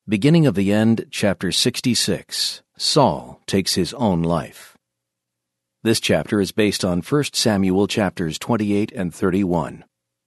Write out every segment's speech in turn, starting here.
Beginning of the End, chapter 66. Saul takes his own life. This chapter is based on 1 Samuel chapters 28 and 31.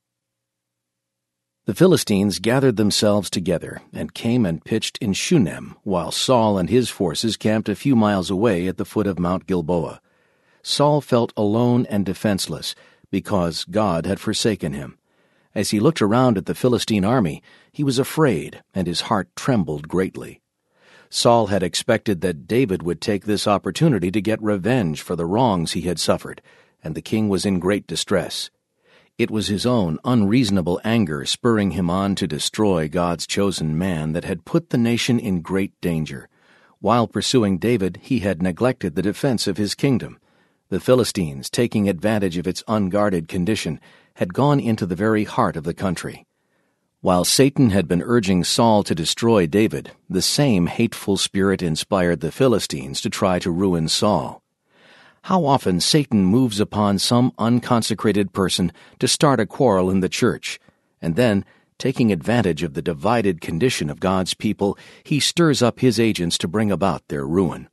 The Philistines gathered themselves together and came and pitched in Shunem, while Saul and his forces camped a few miles away at the foot of Mount Gilboa. Saul felt alone and defenseless because God had forsaken him. As he looked around at the Philistine army, he was afraid, and his heart trembled greatly. Saul had expected that David would take this opportunity to get revenge for the wrongs he had suffered, and the king was in great distress. It was his own unreasonable anger spurring him on to destroy God's chosen man that had put the nation in great danger. While pursuing David, he had neglected the defense of his kingdom. The Philistines, taking advantage of its unguarded condition, had gone into the very heart of the country. While Satan had been urging Saul to destroy David, the same hateful spirit inspired the Philistines to try to ruin Saul. How often Satan moves upon some unconsecrated person to start a quarrel in the church, and then, taking advantage of the divided condition of God's people, he stirs up his agents to bring about their ruin.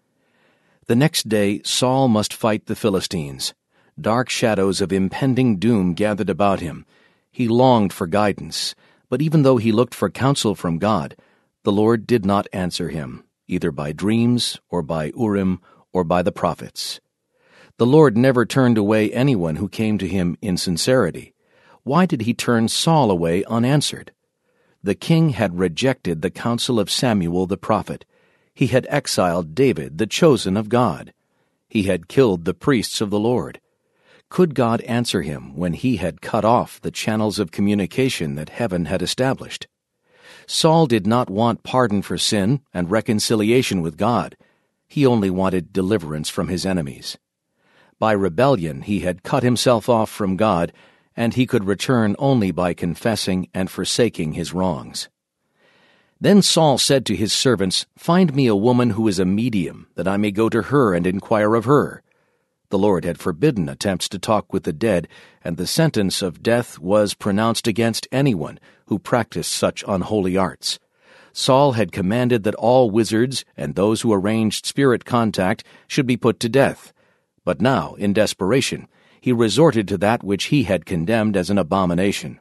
The next day Saul must fight the Philistines. Dark shadows of impending doom gathered about him. He longed for guidance, but even though he looked for counsel from God, the Lord did not answer him, either by dreams or by Urim or by the prophets. The Lord never turned away anyone who came to him in sincerity. Why did he turn Saul away unanswered? The king had rejected the counsel of Samuel the prophet. He had exiled David, the chosen of God. He had killed the priests of the Lord. Could God answer him when he had cut off the channels of communication that heaven had established? Saul did not want pardon for sin and reconciliation with God. He only wanted deliverance from his enemies. By rebellion he had cut himself off from God, and he could return only by confessing and forsaking his wrongs. Then Saul said to his servants, "Find me a woman who is a medium, that I may go to her and inquire of her." The Lord had forbidden attempts to talk with the dead, and the sentence of death was pronounced against anyone who practiced such unholy arts. Saul had commanded that all wizards and those who arranged spirit contact should be put to death. But now, in desperation, he resorted to that which he had condemned as an abomination.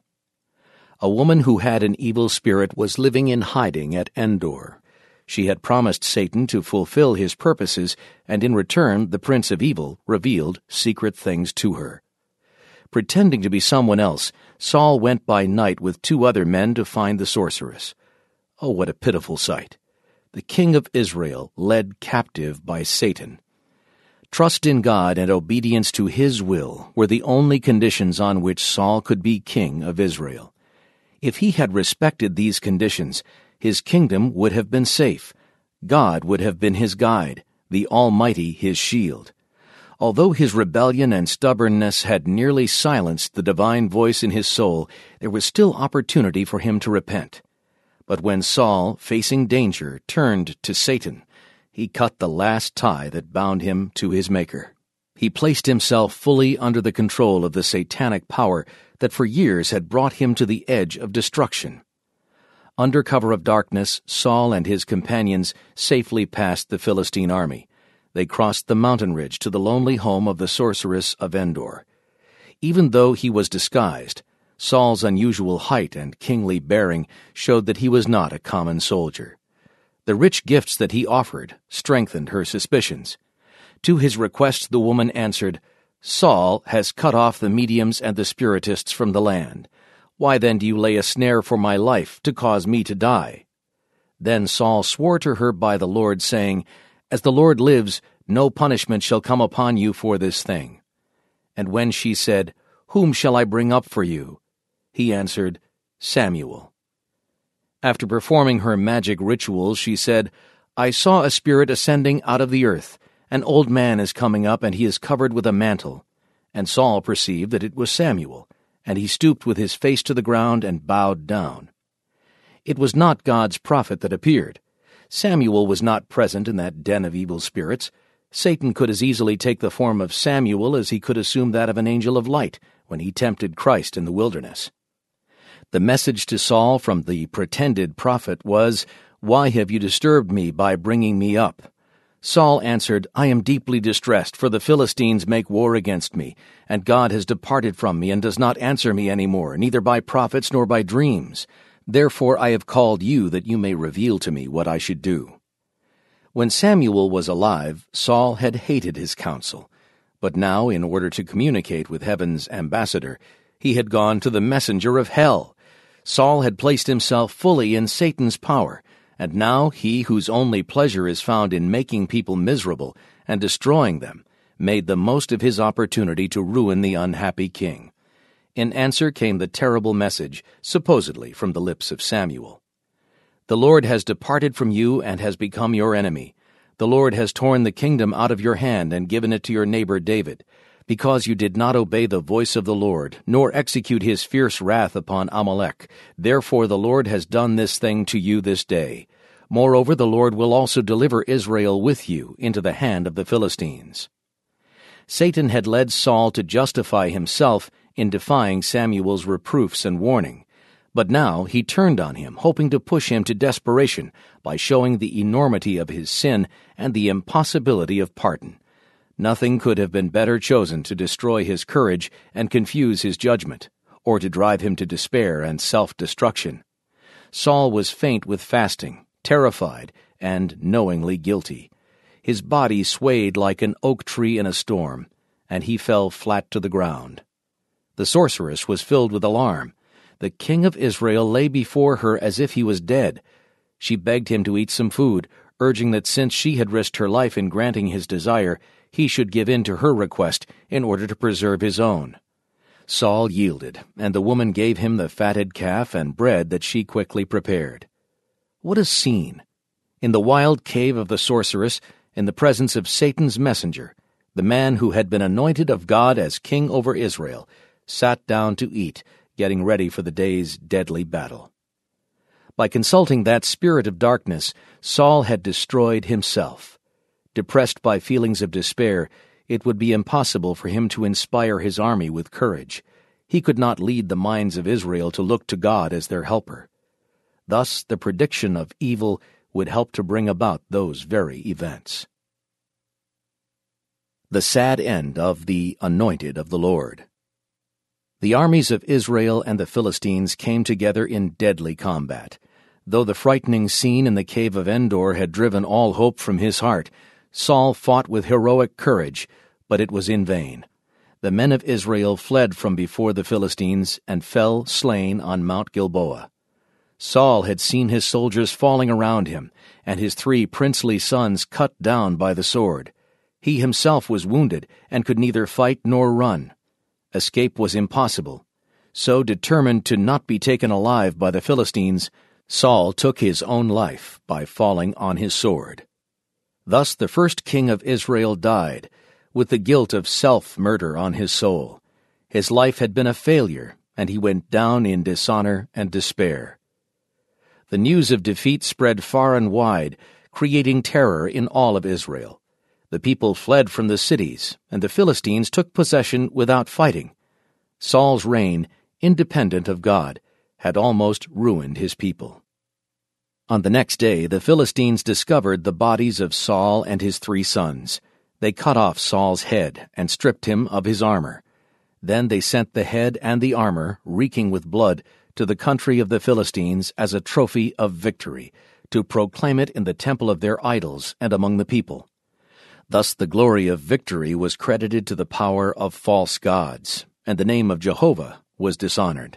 A woman who had an evil spirit was living in hiding at Endor. She had promised Satan to fulfill his purposes, and in return the prince of evil revealed secret things to her. Pretending to be someone else, Saul went by night with 2 other men to find the sorceress. Oh, what a pitiful sight! The king of Israel led captive by Satan. Trust in God and obedience to his will were the only conditions on which Saul could be king of Israel. If he had respected these conditions, his kingdom would have been safe. God would have been his guide, the Almighty his shield. Although his rebellion and stubbornness had nearly silenced the divine voice in his soul, there was still opportunity for him to repent. But when Saul, facing danger, turned to Satan, he cut the last tie that bound him to his Maker. He placed himself fully under the control of the satanic power that for years had brought him to the edge of destruction. Under cover of darkness, Saul and his companions safely passed the Philistine army. They crossed the mountain ridge to the lonely home of the sorceress of Endor. Even though he was disguised, Saul's unusual height and kingly bearing showed that he was not a common soldier. The rich gifts that he offered strengthened her suspicions. To his request the woman answered, "Saul has cut off the mediums and the spiritists from the land. Why then do you lay a snare for my life to cause me to die?" Then Saul swore to her by the Lord, saying, "As the Lord lives, no punishment shall come upon you for this thing." And when she said, "Whom shall I bring up for you?" he answered, "Samuel." After performing her magic rituals, she said, "I saw a spirit ascending out of the earth. An old man is coming up, and he is covered with a mantle." And Saul perceived that it was Samuel, and he stooped with his face to the ground and bowed down. It was not God's prophet that appeared. Samuel was not present in that den of evil spirits. Satan could as easily take the form of Samuel as he could assume that of an angel of light when he tempted Christ in the wilderness. The message to Saul from the pretended prophet was, "Why have you disturbed me by bringing me up?" Saul answered, "I am deeply distressed, for the Philistines make war against me, and God has departed from me and does not answer me any more, neither by prophets nor by dreams. Therefore I have called you that you may reveal to me what I should do." When Samuel was alive, Saul had hated his counsel. But now, in order to communicate with heaven's ambassador, he had gone to the messenger of hell. Saul had placed himself fully in Satan's power, and now he whose only pleasure is found in making people miserable and destroying them made the most of his opportunity to ruin the unhappy king. In answer came the terrible message, supposedly from the lips of Samuel. "The Lord has departed from you and has become your enemy. The Lord has torn the kingdom out of your hand and given it to your neighbor David, because you did not obey the voice of the Lord, nor execute his fierce wrath upon Amalek. Therefore the Lord has done this thing to you this day. Moreover, the Lord will also deliver Israel with you into the hand of the Philistines." Satan had led Saul to justify himself in defying Samuel's reproofs and warning. But now he turned on him, hoping to push him to desperation by showing the enormity of his sin and the impossibility of pardon. Nothing could have been better chosen to destroy his courage and confuse his judgment, or to drive him to despair and self-destruction. Saul was faint with fasting, terrified, and knowingly guilty. His body swayed like an oak tree in a storm, and he fell flat to the ground. The sorceress was filled with alarm. The king of Israel lay before her as if he was dead. She begged him to eat some food, urging that since she had risked her life in granting his desire, he should give in to her request in order to preserve his own. Saul yielded, and the woman gave him the fatted calf and bread that she quickly prepared. What a scene! In the wild cave of the sorceress, in the presence of Satan's messenger, the man who had been anointed of God as king over Israel sat down to eat, getting ready for the day's deadly battle. By consulting that spirit of darkness, Saul had destroyed himself. Depressed by feelings of despair, it would be impossible for him to inspire his army with courage. He could not lead the minds of Israel to look to God as their helper. Thus, the prediction of evil would help to bring about those very events. The sad end of the anointed of the Lord. The armies of Israel and the Philistines came together in deadly combat. Though the frightening scene in the cave of Endor had driven all hope from his heart, Saul fought with heroic courage, but it was in vain. The men of Israel fled from before the Philistines and fell slain on Mount Gilboa. Saul had seen his soldiers falling around him, and his 3 princely sons cut down by the sword. He himself was wounded and could neither fight nor run. Escape was impossible. So, determined to not be taken alive by the Philistines, Saul took his own life by falling on his sword. Thus the first king of Israel died, with the guilt of self-murder on his soul. His life had been a failure, and he went down in dishonor and despair. The news of defeat spread far and wide, creating terror in all of Israel. The people fled from the cities, and the Philistines took possession without fighting. Saul's reign, independent of God, had almost ruined his people. On the next day, the Philistines discovered the bodies of Saul and his 3 sons. They cut off Saul's head and stripped him of his armor. Then they sent the head and the armor, reeking with blood, to the country of the Philistines as a trophy of victory, to proclaim it in the temple of their idols and among the people. Thus the glory of victory was credited to the power of false gods, and the name of Jehovah was dishonored.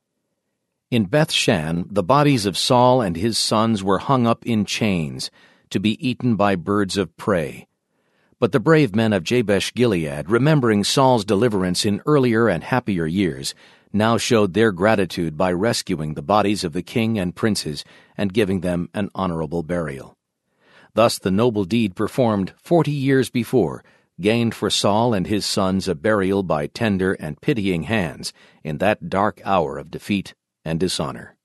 In Beth-shan, the bodies of Saul and his sons were hung up in chains, to be eaten by birds of prey. But the brave men of Jabesh-Gilead, remembering Saul's deliverance in earlier and happier years, now showed their gratitude by rescuing the bodies of the king and princes and giving them an honorable burial. Thus the noble deed performed 40 years before gained for Saul and his sons a burial by tender and pitying hands in that dark hour of defeat and dishonor.